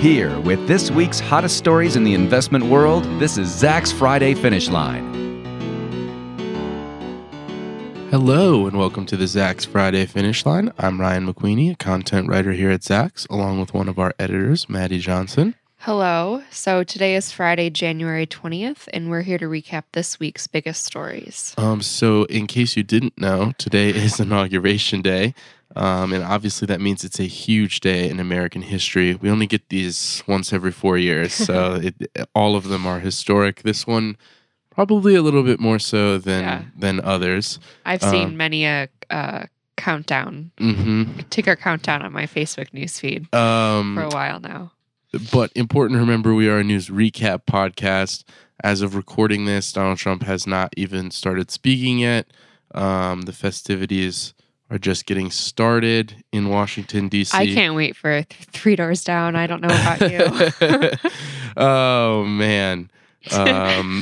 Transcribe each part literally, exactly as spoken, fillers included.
Here with this week's hottest stories in the investment world, this is Zacks Friday Finish Line. Hello and welcome to the Zacks Friday Finish Line. I'm Ryan McQueenie, a content writer here at Zacks, along with one of our editors, Maddie Johnson. Hello. So today is Friday, January twentieth, and we're here to recap this week's biggest stories. Um, so in case you didn't know, today is Inauguration Day, um, and obviously that means it's a huge day in American history. We only get these once every four years, so it, all of them are historic. This one probably a little bit more so than Yeah. than others. I've Um, seen many a uh, countdown, Mm-hmm. ticker countdown on my Facebook newsfeed Um, for a while now. But important to remember, we are a news recap podcast. As of recording this, Donald Trump has not even started speaking yet. Um, the festivities are just getting started in Washington, D C I can't wait for th- Three Doors Down. I don't know about you. Oh, man. Um,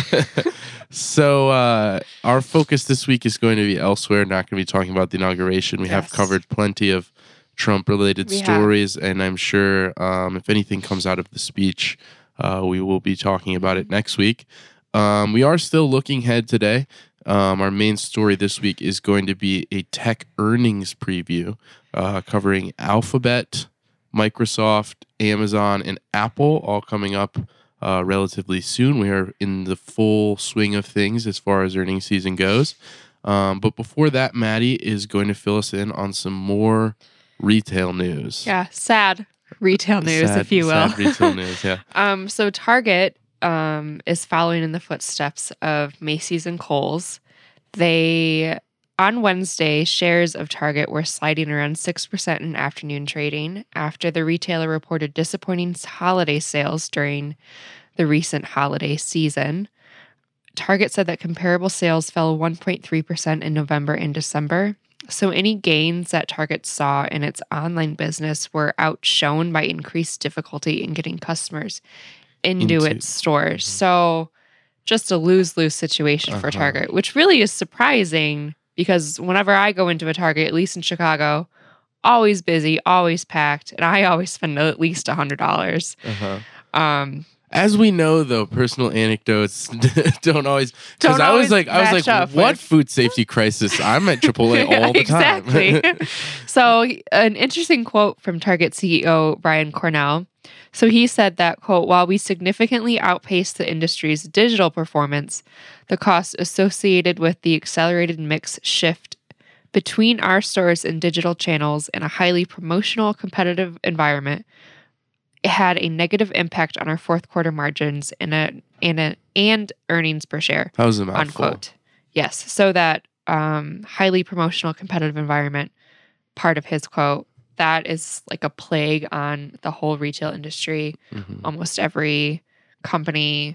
so uh, our focus this week is going to be elsewhere, not going to be talking about the inauguration. We have Yes. covered plenty of Trump-related We have. stories, and I'm sure um, if anything comes out of the speech, uh, we will be talking about it next week. Um, we are still looking ahead today. Um, our main story this week is going to be a tech earnings preview uh, covering Alphabet, Microsoft, Amazon, and Apple, all coming up uh, relatively soon. We are in the full swing of things as far as earnings season goes. Um, but before that, Maddie is going to fill us in on some more retail news. Yeah, sad retail news, Sad- if you will. Sad retail news, yeah. Um, so Target um, is following in the footsteps of Macy's and Kohl's. They, on Wednesday, shares of Target were sliding around six percent in afternoon trading after the retailer reported disappointing holiday sales during the recent holiday season. Target said that comparable sales fell one point three percent in November and December. So any gains that Target saw in its online business were outshone by increased difficulty in getting customers into, Into- its stores. So just a lose-lose situation for Uh-huh. Target, which really is surprising because whenever I go into a Target, at least in Chicago, always busy, always packed, and I always spend at least one hundred dollars. Uh-huh. Um, As we know, though, personal anecdotes don't always. Because Don't I always was like, I was match like, up what with- food safety crisis? I'm at Chipotle all the exactly. time. So, an interesting quote from Target C E O Brian Cornell. So he said that, quote, while we significantly outpaced the industry's digital performance, the costs associated with the accelerated mix shift between our stores and digital channels in a highly promotional, competitive environment had a negative impact on our fourth quarter margins and a, and a, and earnings per share. That was a mouthful. Unquote. Yes. So that um, highly promotional competitive environment, part of his quote, that is like a plague on the whole retail industry. Mhm. Almost every company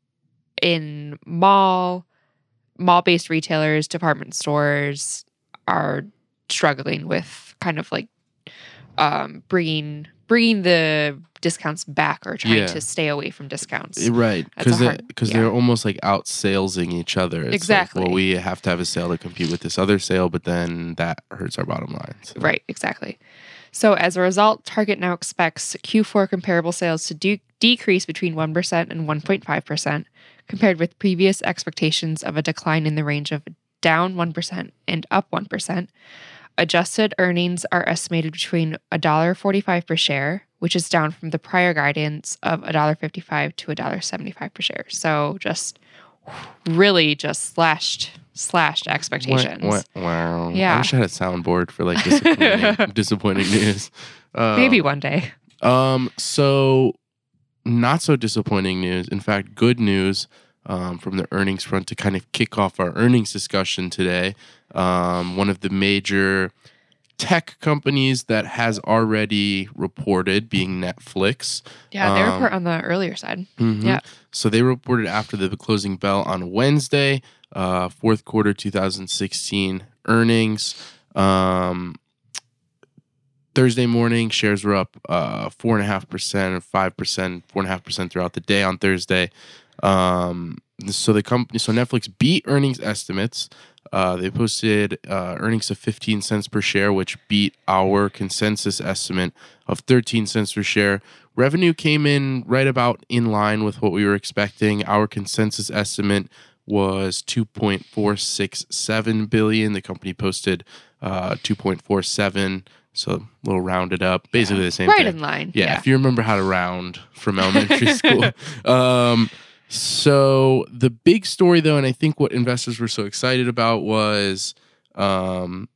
in mall, mall-based retailers, department stores are struggling with kind of like um, bringing bringing the discounts back or trying Yeah. to stay away from discounts. Eh, Right, That's because a they, hard- because yeah. they're almost like out salesing each other. It's Exactly. Like, well, we have to have a sale to compete with this other sale, but then that hurts our bottom line. So. Right, exactly. So as a result, Target now expects Q four comparable sales to de- decrease between one percent and one point five percent, compared with previous expectations of a decline in the range of down one percent and up one percent. Adjusted earnings are estimated between one dollar and forty-five cents per share, which is down from the prior guidance of one dollar and fifty-five cents to one dollar and seventy-five cents per share. So just really just slashed slashed expectations. Wah, wah, wow. Yeah. I wish I had a soundboard for like disappointing, disappointing news. Um, Maybe one day. Um. So, not so disappointing news. In fact, good news um, from the earnings front to kind of kick off our earnings discussion today. Um, one of the major tech companies that has already reported, being Netflix. Yeah, they Um, report on the earlier side. Mhm. Yeah. So they reported after the closing bell on Wednesday, uh, fourth quarter twenty sixteen earnings. Um, Thursday morning, shares were up uh, four point five percent or five percent, four point five percent throughout the day on Thursday. Um, so the company, so Netflix beat earnings estimates. Uh, they posted uh, earnings of fifteen cents per share, which beat our consensus estimate of thirteen cents per share. Revenue came in right about in line with what we were expecting. Our consensus estimate was two point four six seven billion dollars. The company posted uh, two point four seven, so a little rounded up, basically the same right thing. in line. Yeah, Yeah. if you remember how to round from elementary school. Um, so the big story, though, and I think what investors were so excited about was um,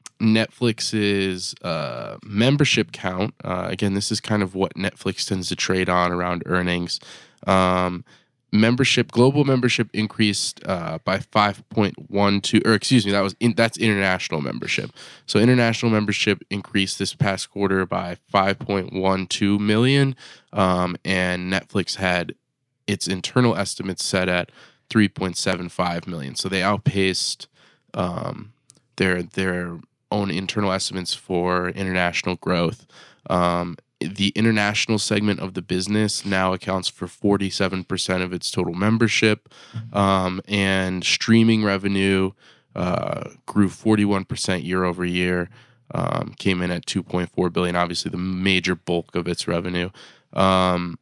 Netflix's uh, membership count. Uh, again, this is kind of what Netflix tends to trade on around earnings. Um, membership, global membership increased uh, by five point one two, or excuse me, that was in, that's international membership. So international membership increased this past quarter by five point one two million, um, and Netflix had its internal estimates set at three point seven five million. So they outpaced um, their their own internal estimates for international growth. Um, the international segment of the business now accounts for forty-seven percent of its total membership, um, and streaming revenue uh, grew forty-one percent year over year, um, came in at two point four billion dollars, obviously the major bulk of its revenue. Um,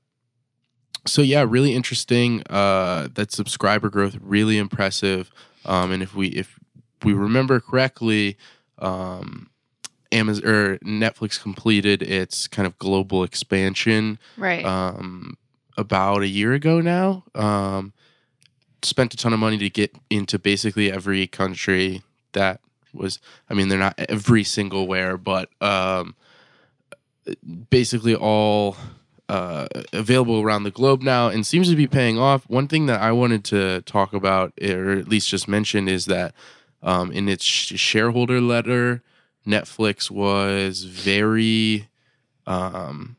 so yeah, really interesting. Uh, that subscriber growth, really impressive. Um, and if we if we remember correctly, um, Amazon or Netflix completed its kind of global expansion Right. um, about a year ago now. Um, spent a ton of money to get into basically every country that was. I mean, they're not every single where, but um, basically all uh, available around the globe now, and seems to be paying off. One thing that I wanted to talk about, or at least just mention, is that um, in its shareholder letter, Netflix was very, um,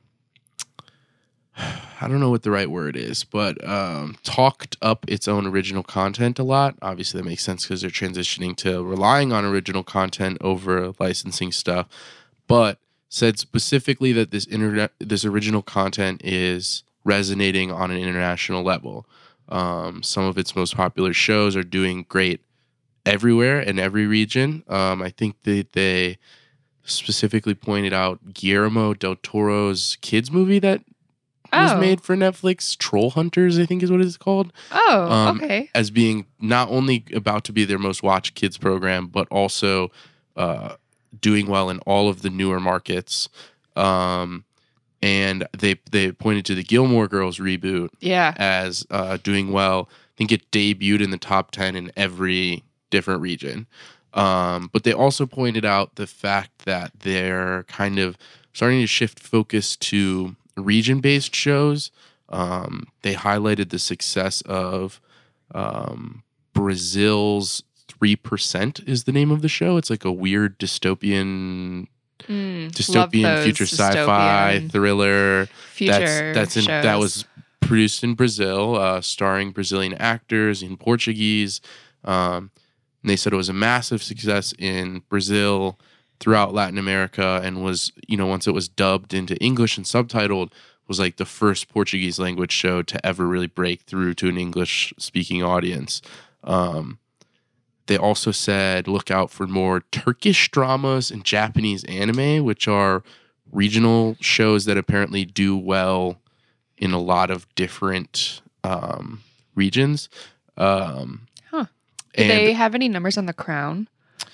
I don't know what the right word is, but um, talked up its own original content a lot. Obviously, that makes sense because they're transitioning to relying on original content over licensing stuff. But said specifically that this internet, this original content is resonating on an international level. Um, some of its most popular shows are doing great everywhere in every region. Um, I think that they specifically pointed out Guillermo del Toro's kids movie that was Oh. made for Netflix, Troll Hunters, I think is what it's called, Oh, um, okay. as being not only about to be their most watched kids program, but also uh, doing well in all of the newer markets. Um, and they they pointed to the Gilmore Girls reboot Yeah. as uh, doing well. I think it debuted in the top ten in every different region. Um, but they also pointed out the fact that they're kind of starting to shift focus to region-based shows. Um, they highlighted the success of um, Brazil's three percent is the name of the show. It's like a weird dystopian Mm, love dystopian those future sci-fi dystopian thriller. future That's that's in, shows. that was produced in Brazil, uh, starring Brazilian actors in Portuguese. Um, and they said it was a massive success in Brazil, throughout Latin America, and was, you know, once it was dubbed into English and subtitled, was like the first Portuguese language show to ever really break through to an English speaking audience. Um, they also said look out for more Turkish dramas and Japanese anime, which are regional shows that apparently do well in a lot of different um, regions. Um, Huh. Do and they have any numbers on The Crown?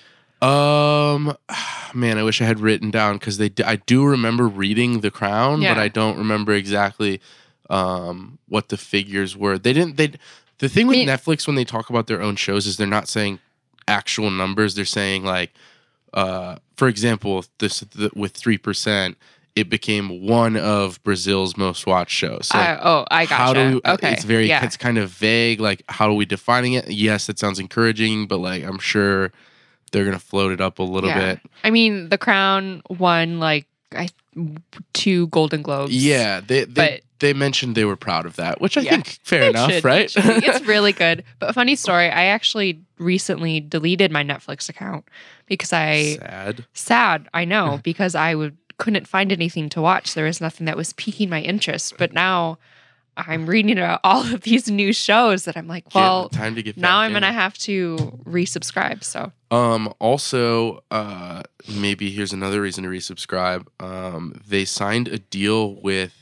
Um, man, I wish I had written down because they. I do remember reading The Crown, Yeah. but I don't remember exactly um what the figures were. They didn't. They. The thing with Me- Netflix when they talk about their own shows is they're not saying actual numbers. They're saying like, uh, for example, this the, with three percent, it became one of Brazil's most watched shows. So, like, I, oh, I gotcha. how do we, okay. it's very yeah. it's kind of vague. Like, how are we defining it? Yes, that sounds encouraging, but like I'm sure they're gonna float it up a little Yeah. bit. I mean, The Crown won like I, two Golden Globes. Yeah, they they, But- they mentioned they were proud of that, which I Yeah. think fair It enough, should, right? it should be. It's really good. But funny story, I actually recently deleted my Netflix account because I Sad. sad, I know, because I would couldn't find anything to watch. There was nothing that was piquing my interest. But now I'm reading about all of these new shows that I'm like, well, Get- time to get now back I'm in. gonna have to resubscribe. So Um, also, uh, maybe here's another reason to resubscribe. Um, they signed a deal with,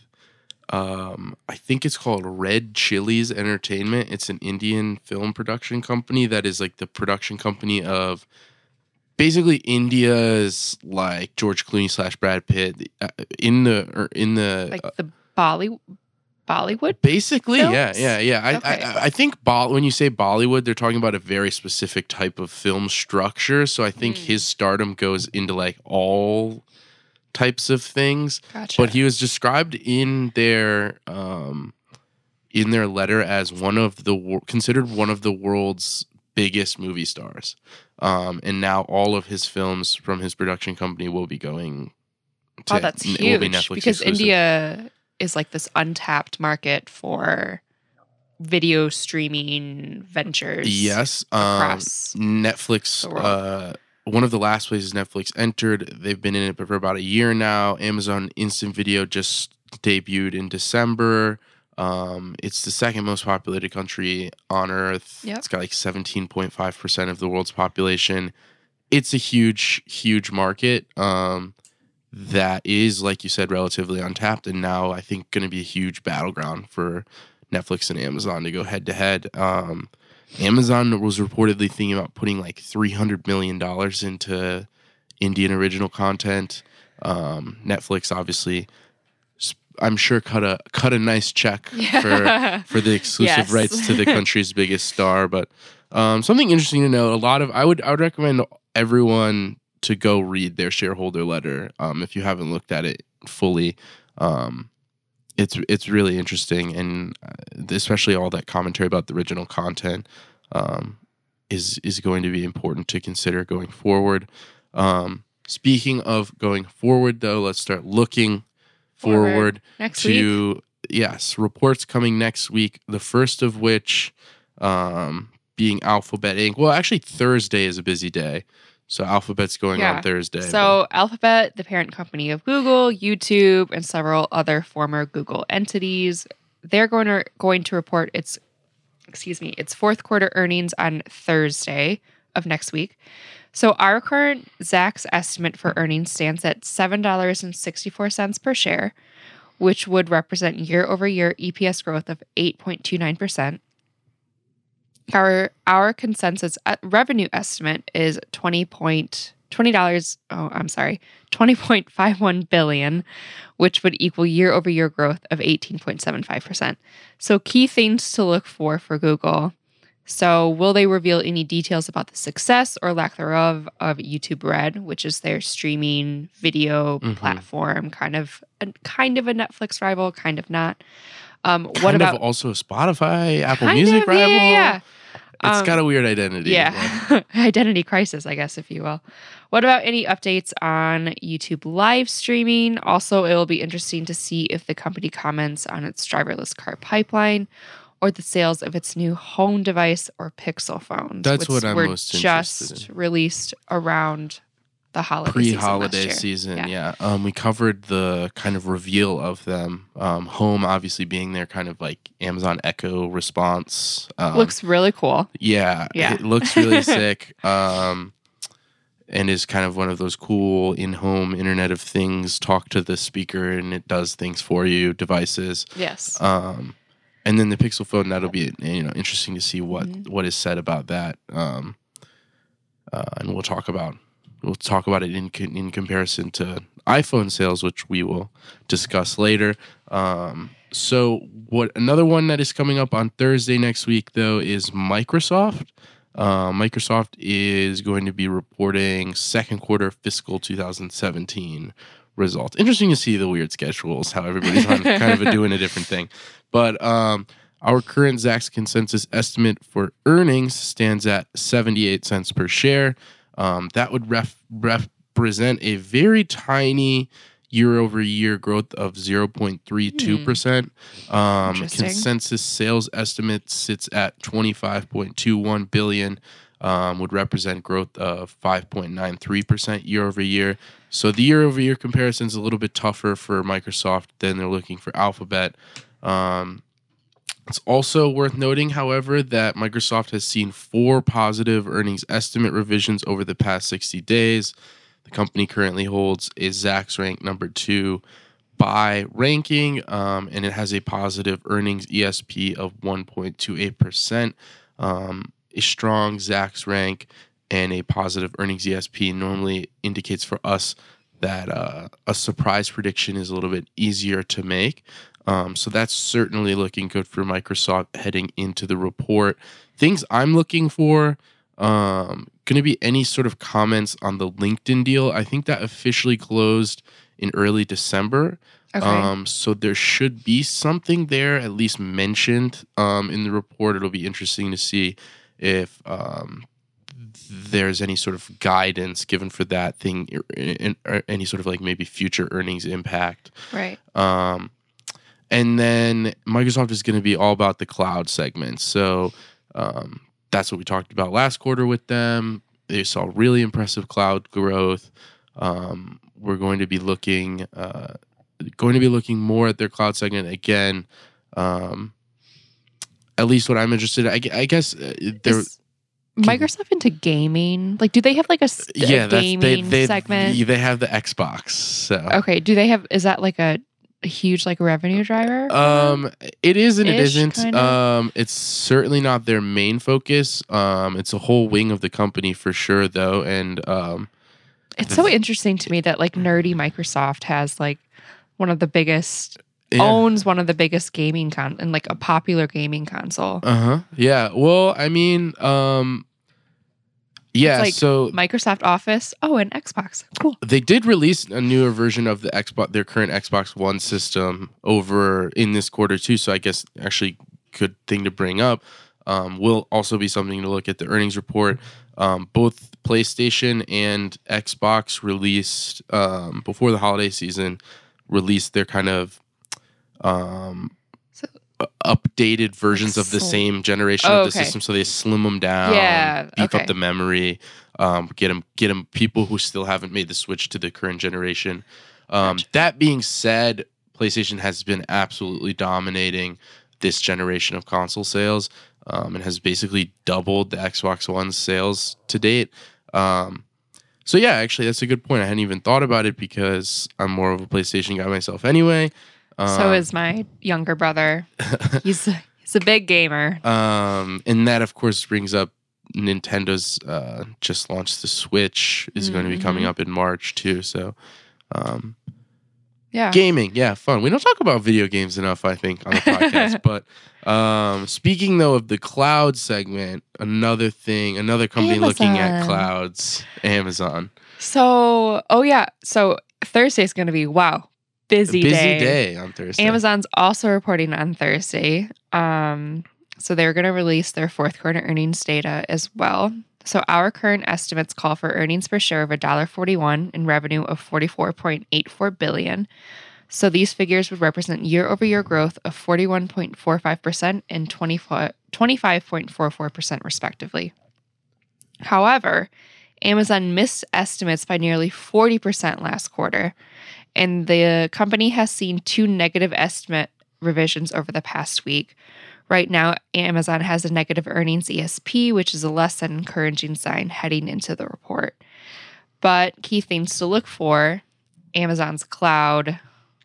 um, I think it's called Red Chilies Entertainment. It's an Indian film production company that is like the production company of basically India's like George Clooney slash Brad Pitt uh, in the or in the like uh, the Bolly Bollywood. basically, yeah, films? yeah, yeah. I, Okay. I, I think Bo- when you say Bollywood, they're talking about a very specific type of film structure. So I think Mm. his stardom goes into like all types of things. Gotcha. But he was described in their um, in their letter as one of the wor- considered one of the world's biggest movie stars. Um, and now all of his films from his production company will be going. To, Oh, that's will be huge Netflix because exclusive. India is like this untapped market for video streaming ventures. Yes, um, across Netflix. the world. Uh, one of the last places Netflix entered. They've been in it for about a year now. Amazon Instant Video just debuted in December. Um, it's the second most populated country on Earth. Yep. It's got like seventeen point five percent of the world's population. It's a huge, huge market um, that is, like you said, relatively untapped, and now I think going to be a huge battleground for Netflix and Amazon to go head to head. Um, Amazon was reportedly thinking about putting like three hundred million dollars into Indian original content. Um, Netflix, obviously, sp- I'm sure cut a cut a nice check Yeah. for for the exclusive Yes. rights to the country's biggest star. But um, something interesting to know: a lot of I would I would recommend everyone to go read their shareholder letter um, if you haven't looked at it fully. Um, it's it's really interesting, and uh, especially all that commentary about the original content um, is is going to be important to consider going forward. Um, speaking of going forward, though, let's start looking Forward. forward, Next week. to yes reports coming next week. The first of which um, being Alphabet Incorporated. Well, actually, Thursday is a busy day, so Alphabet's going Yeah. on Thursday. So Alphabet, the parent company of Google, YouTube, and several other former Google entities, they're going to going to report its excuse me, its fourth quarter earnings on Thursday of next week. So our current Zacks estimate for earnings stands at seven dollars and sixty-four cents per share, which would represent year-over-year E P S growth of eight point two nine percent. Our our consensus uh, revenue estimate is twenty point twenty dollars. Oh, I'm sorry, twenty point five one billion, which would equal year over year growth of eighteen point seven five percent. So key things to look for for Google. So will they reveal any details about the success or lack thereof of YouTube Red, which is their streaming video Mhm. platform, kind of a, kind of a Netflix rival, kind of not. Um, kind what of about also Spotify, Apple kind Music of, rival? Yeah, yeah, yeah. It's Um, got a weird identity. Yeah. Identity crisis, I guess, if you will. What about any updates on YouTube live streaming? Also, it will be interesting to see if the company comments on its driverless car pipeline or the sales of its new home device or Pixel phones. That's which what I'm were most just interested released around the holiday Pre-holiday season. season, last year. yeah. Um, we covered the kind of reveal of them. Um, home obviously being their kind of like Amazon Echo response. Um, Looks really cool. yeah, Yeah. it looks really sick. Um, and is kind of one of those cool in-home Internet of Things, talk to the speaker and it does things for you devices. Yes. Um, and then the Pixel phone, that'll be you know interesting to see what Mhm. what is said about that. Um, uh, and we'll talk about we'll talk about it in co- in comparison to iPhone sales, which we will discuss later. Um, so what another one that is coming up on Thursday next week though is Microsoft. Uh, Microsoft is going to be reporting second quarter fiscal two thousand seventeen results. Interesting to see the weird schedules, how everybody's on kind of a, doing a different thing. But um, our current Zacks consensus estimate for earnings stands at seventy-eight cents per share. Um, that would ref- represent a very tiny year-over-year growth of zero point three two percent. Um, Interesting. consensus sales estimate sits at twenty-five point two one billion dollars. Um, would represent growth of five point nine three percent year over year. So the year over year comparison is a little bit tougher for Microsoft than they're looking for Alphabet. Um, It's also worth noting, however, that Microsoft has seen four positive earnings estimate revisions over the past sixty days. The company currently holds a Zacks rank number two by ranking, um, and it has a positive earnings E S P of one point two eight percent. Um, a strong Zacks rank and a positive earnings E S P normally indicates for us that uh, a surprise prediction is a little bit easier to make. Um, so that's certainly looking good for Microsoft heading into the report. Things I'm looking for, um, going to be any sort of comments on the LinkedIn deal. I think that officially closed in early December. Okay. Um, so there should be something there at least mentioned um, in the report. It'll be interesting to see if um, there's any sort of guidance given for that thing, in, in, any sort of like maybe future earnings impact. Right. Um, and then Microsoft is going to be all about the cloud segment. So um, that's what we talked about last quarter with them. They saw really impressive cloud growth. Um, we're going to be looking, uh, going to be looking more at their cloud segment again. Um, at least what I'm interested in. I, I guess uh, they're. Is Microsoft into gaming? Like, do they have like a, s- a yeah, that's, gaming they, they, segment? They have the Xbox. So Okay. Do they have? Is that like a, a huge like revenue driver? for them? Um, it is and it Ish, isn't. kinda? Um, it's certainly not their main focus. Um, it's a whole wing of the company for sure, though. And um, It's so interesting to me that like nerdy Microsoft has like one of the biggest yeah. owns one of the biggest gaming con and like a popular gaming console. Uh huh. Yeah. Well, I mean, um, yeah. It's like so Microsoft Office. Oh, and Xbox. Cool. they did release a newer version of the Xbox, their current Xbox One system, over in this quarter too. So I guess actually good thing to bring up. Um, will also be something to look at the earnings report. Um, both PlayStation and Xbox released um, before the holiday season, released their kind of um, So- u- updated versions of the Sl- same generation Oh, of the okay. system. So they slim them down, Yeah, beef okay. up the memory, um, get them, get them people who still haven't made the switch to the current generation. Um, Gotcha. That being said, PlayStation has been absolutely dominating this generation of console sales. Um, and has basically doubled the Xbox One sales to date. Um, so yeah, actually, that's a good point. I hadn't even thought about it because I'm more of a PlayStation guy myself anyway. Um, So is my younger brother. He's he's a big gamer. um, and that, of course, brings up Nintendo's uh, just launched the Switch is going to be coming Mhm. up in March too. So um, Yeah. gaming, yeah, fun. We don't talk about video games enough, I think, on the podcast. But um, speaking though of the cloud segment, another thing, another company looking at Amazon. clouds, Amazon. So, oh yeah. So Thursday's going to be wow, busy, A busy day. day on Thursday. Amazon's also reporting on Thursday. Um, so they're going to release their fourth quarter earnings data as well. So our current estimates call for earnings per share of one dollar forty-one and revenue of forty-four point eight four billion dollars. So these figures would represent year-over-year growth of forty-one point four five percent and twenty-five point four four percent respectively. However, Amazon missed estimates by nearly forty percent last quarter, and the company has seen two negative estimate revisions over the past week. Right now, Amazon has a negative earnings E S P, which is a less than encouraging sign heading into the report. But key things to look for: Amazon's cloud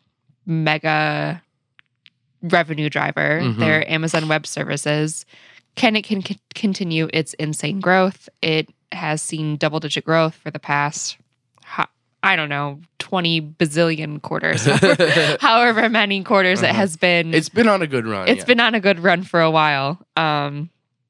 mega revenue driver, Mhm. their Amazon Web Services. Can it can c- continue its insane growth? It has seen double digit growth for the past, ho- I don't know, twenty bazillion quarters, however, however many quarters it Uh-huh. has been. It's been on a good run. It's yeah. been on a good run for a while. Um,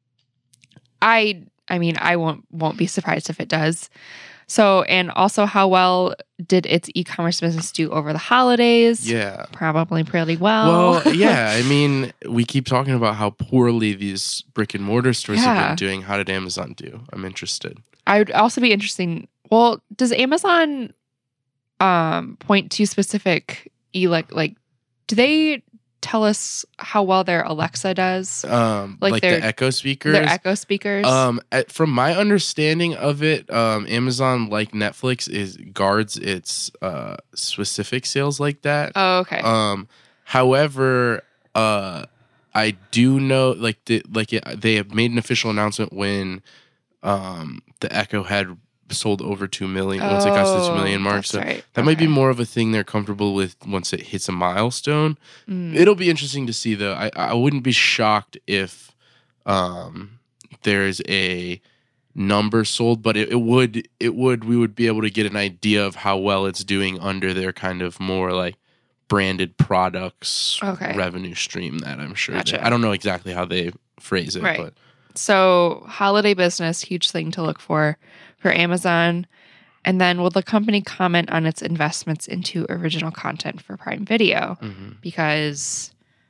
I I mean, I won't won't be surprised if it does. So, and also, how well did its e-commerce business do over the holidays? Yeah. Probably pretty well. Well, yeah. I mean, we keep talking about how poorly these brick and mortar stores have Yeah. been doing. How did Amazon do? I'm interested. I would also be interesting. Well, does Amazon um point to specific elect like do they tell us how well their Alexa does? Um, Like like their- the Echo speakers. Their Echo speakers? Um, at- from my understanding of it, um, Amazon, like Netflix, is guards its uh specific sales like that. oh, okay. Um, however, uh, I do know, like, the, like it, they have made an official announcement when um, the Echo had sold over two million. Once it got to the two million mark, that's so right. that might be Okay. more of a thing they're comfortable with once it hits a milestone. Mm. It'll be interesting to see, though. I I wouldn't be shocked if um, there's a number sold, but it, it would it would we would be able to get an idea of how well it's doing under their kind of more like branded products Okay. revenue stream that I'm sure. Gotcha. They, I don't know exactly how they phrase it, Right. but So holiday business, huge thing to look for for Amazon. And then will the company comment on its investments into original content for Prime Video? mhm. Because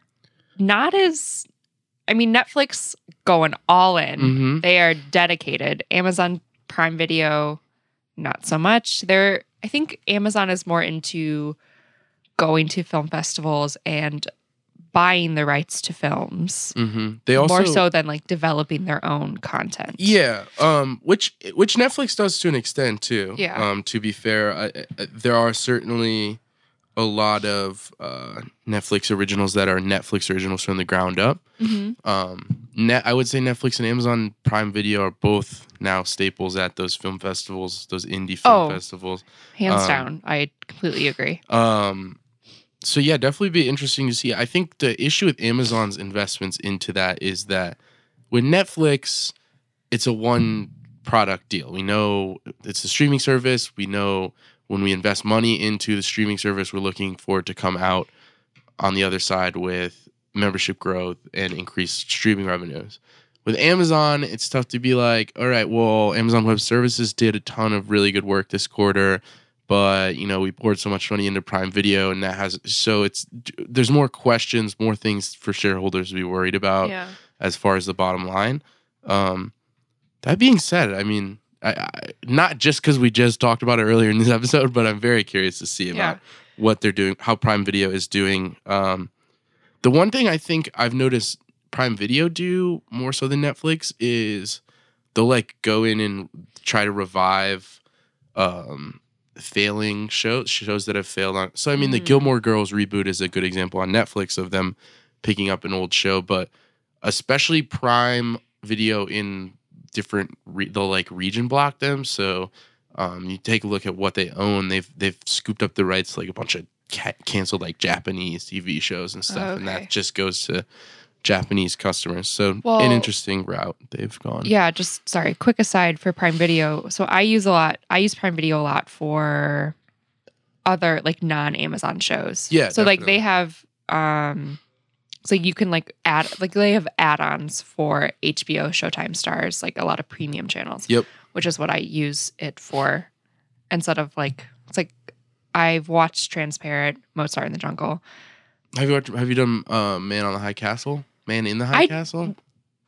not as, I mean, Netflix going all in. Mhm. They are dedicated. Amazon Prime Video, not so much. They're, I think Amazon is more into going to film festivals and buying the rights to films. Mhm. They also more so than like developing their own content. Yeah, um, which which Netflix does to an extent too. Yeah. Um, to be fair, I, I, there are certainly a lot of uh, Netflix originals that are Netflix originals from the ground up. Mm-hmm. Um, net, I would say Netflix and Amazon Prime Video are both now staples at those film festivals, those indie film Oh. festivals. Hands Um, down. I completely agree. Um, so yeah, definitely be interesting to see. I think the issue with Amazon's investments into that is that with Netflix, it's a one product deal. We know it's a streaming service. We know when we invest money into the streaming service, we're looking for it to come out on the other side with membership growth and increased streaming revenues. With Amazon, it's tough to be like, all right, well, Amazon Web Services did a ton of really good work this quarter, but you know we poured so much money into Prime Video, and that has so it's there's more questions, more things for shareholders to be worried about Yeah. as far as the bottom line. Um, that being said, I mean, I, I, not just because we just talked about it earlier in this episode, but I'm very curious to see about Yeah. what they're doing, how Prime Video is doing. Um, the one thing I think I've noticed Prime Video do more so than Netflix is they'll like go in and try to revive um, failing shows, shows that have failed on. So I mean, the Mm. Gilmore Girls reboot is a good example on Netflix of them picking up an old show, but especially Prime Video in different re- they'll like region block them. So um, you take a look at what they own. They've they've scooped up the rights to like a bunch of ca- canceled like Japanese T V shows and stuff, and Okay. that just goes to Japanese customers. So Well- an interesting route they've gone. Yeah, just sorry, quick aside for Prime Video. So I use a lot, I use Prime Video a lot for other like non-Amazon shows. Yeah, So like definitely. they have um so you can like add like they have add-ons for H B O, Showtime, Stars, like a lot of premium channels. Yep. Which is what I use it for instead of like it's like I've watched Transparent, Mozart in the Jungle. Have you watched, have you done uh, Man on the High Castle? Man in the High I- Castle?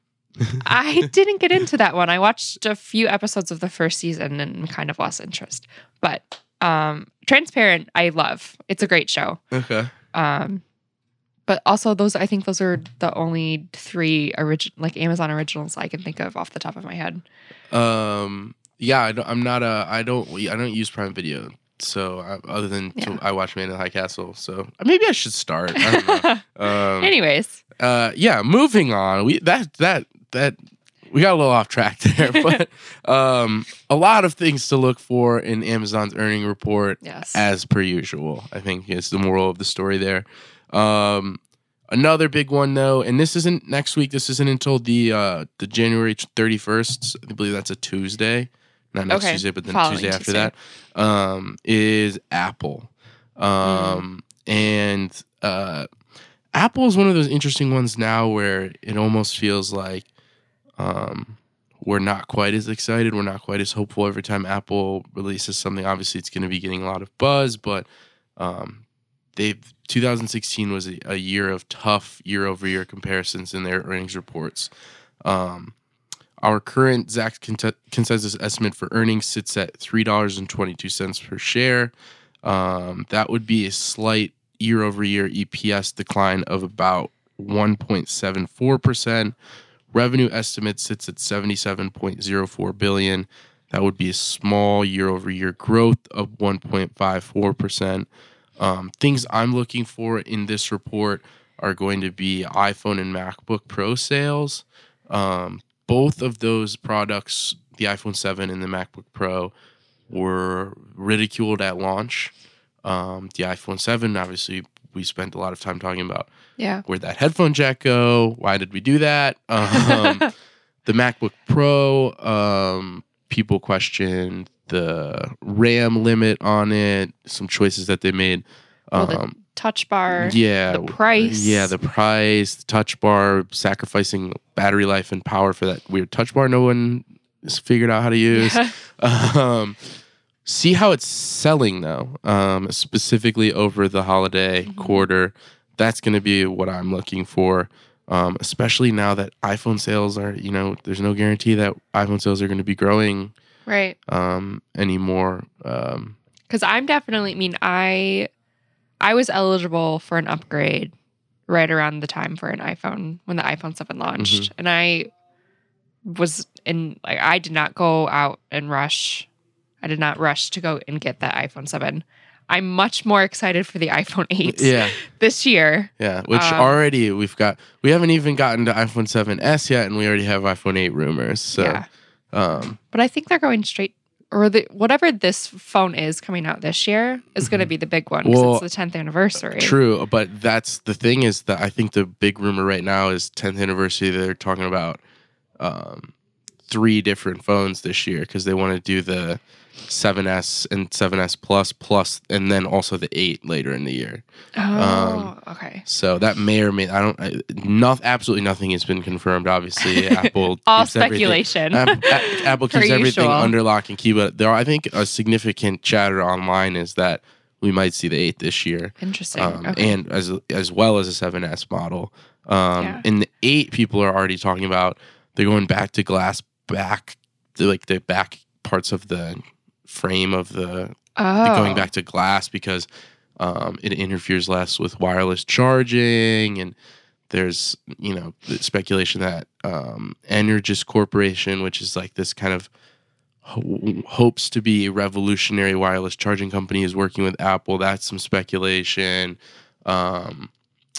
I didn't get into that one. I watched a few episodes of the first season and kind of lost interest. But um Transparent, I love. It's a great show. Okay. Um but also those I think those are the only three origin like Amazon originals I can think of off the top of my head. Um. Yeah, I don't, I'm not a. I don't. I don't use Prime Video. So I, other than Yeah. to, I watch Man in the High Castle. So maybe I should start. I don't know. um, Anyways, uh. Yeah. Moving on. We that that that we got a little off track there, but um, a lot of things to look for in Amazon's earning report. yes. As per usual, I think is the moral of the story there. Um, another big one though, and this isn't next week. This isn't until the uh, the January thirty-first. I believe that's a Tuesday, not next Okay, Tuesday, but then following Tuesday after Tuesday. that. Um, is Apple, um, and uh, Apple is one of those interesting ones now where it almost feels like um, we're not quite as excited. We're not quite as hopeful every time Apple releases something. Obviously, it's going to be getting a lot of buzz, but um, they've twenty sixteen was a, a year of tough year-over-year comparisons in their earnings reports. Um, our current Zacks cont- consensus estimate for earnings sits at three dollars and twenty-two cents per share. Um, that would be a slight year-over-year E P S decline of about one point seven four percent. Revenue estimate sits at seventy-seven point zero four billion dollars. That would be a small year-over-year growth of one point five four percent. Um, things I'm looking for in this report, are going to be iPhone and MacBook Pro sales. Um, both of those products, the iPhone seven and the MacBook Pro, were ridiculed at launch. Um, the iPhone seven, obviously, we spent a lot of time talking about Yeah. where'd that headphone jack go? Why did we do that? Um, the MacBook Pro, um, people questioned the RAM limit on it, some choices that they made. Well, the Um, touch bar. yeah, The price. Yeah, the price, the touch bar, sacrificing battery life and power for that weird touch bar no one has figured out how to use. Yeah. Um, see how it's selling though, um, specifically over the holiday Mhm. quarter. That's going to be what I'm looking for, um, especially now that iPhone sales are, you know, there's no guarantee that iPhone sales are going to be growing Right. um, anymore. Um, Because I'm definitely, I mean, I I was eligible for an upgrade right around the time for an iPhone when the iPhone seven launched. Mm-hmm. And I was in, like, I did not go out and rush. I did not rush to go and get that iPhone seven. I'm much more excited for the iPhone eight yeah. this year. Yeah, which Um, already we've got. We haven't even gotten to iPhone seven S yet, and we already have iPhone eight rumors. So, Yeah. um, But I think they're going straight, or the, whatever this phone is coming out this year is going to be the big one because Well, it's the tenth anniversary. true. But that's the thing is that I think the big rumor right now is tenth anniversary. They're talking about um, three different phones this year because they want to do the seven S and seven S Plus plus, and then also the eight later in the year. Oh, Um, okay. So that may or may I don't. I, not absolutely nothing has been confirmed. Obviously, Apple All keeps everything- speculation. App- A- Apple Per keeps everything usual. under lock and key, but there, are, I think, a significant chatter online is that we might see the eight this year, Interesting. um, okay. and as as well as a seven S model. Um, Yeah. In the eight, people are already talking about they're going back to glass, back to like the back parts of the frame of the oh. going back to glass because um, it interferes less with wireless charging, and there's you know the speculation that um, Energous Corporation, which is like this kind of ho- hopes to be a revolutionary wireless charging company, is working with Apple. That's some speculation. Um,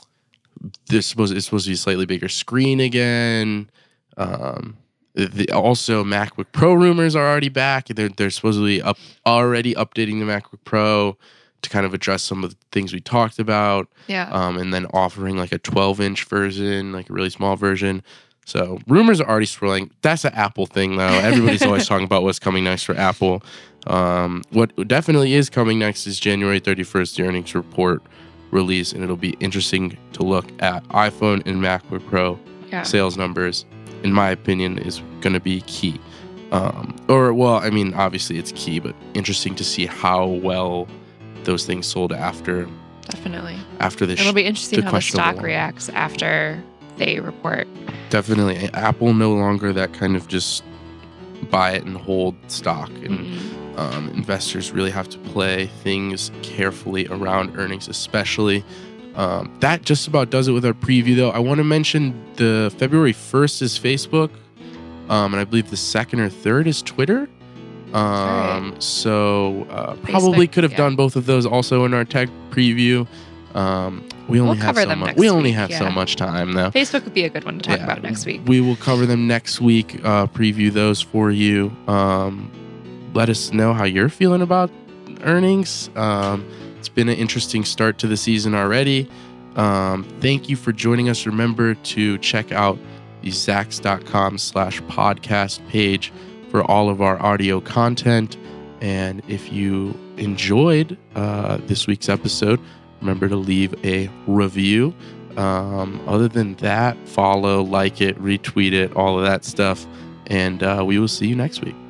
this supposed it's supposed to be a slightly bigger screen again. Um, the, also, MacBook Pro rumors are already back. They're they're supposedly up already updating the MacBook Pro to kind of address some of the things we talked about, Yeah. um, and then offering like a twelve inch version, like a really small version. So rumors are already swirling. That's an Apple thing, though. Everybody's always talking about what's coming next for Apple. Um, what definitely is coming next is January thirty-first, the earnings report release, and it'll be interesting to look at iPhone and MacBook Pro yeah. sales numbers. In my opinion, is going to be key. Um, or, well, I mean, obviously it's key, but interesting to see how well those things sold after Definitely. after the. It'll be interesting the how the stock questionable- reacts after they report. Definitely, Apple no longer that kind of just buy it and hold stock, and Mm. um, investors really have to play things carefully around earnings, especially. Um, that just about does it with our preview, though. I want to mention the February first is Facebook, um, and I believe the second or third is Twitter. Um, so uh, probably Facebook, could have yeah. done both of those also in our tech preview. Um, we only We'll have cover so them much. next We only week, have so yeah. much time, though. Facebook would be a good one to talk Yeah, about next week. We will cover them next week. Uh, preview those for you. Um, let us know how you're feeling about earnings. Um, it's been an interesting start to the season already. Um, thank you for joining us. Remember to check out the zax.com slash podcast page for all of our audio content. And if you enjoyed uh, this week's episode, remember to leave a review. Um, other than that, follow, like it, retweet it, all of that stuff. And uh, we will see you next week.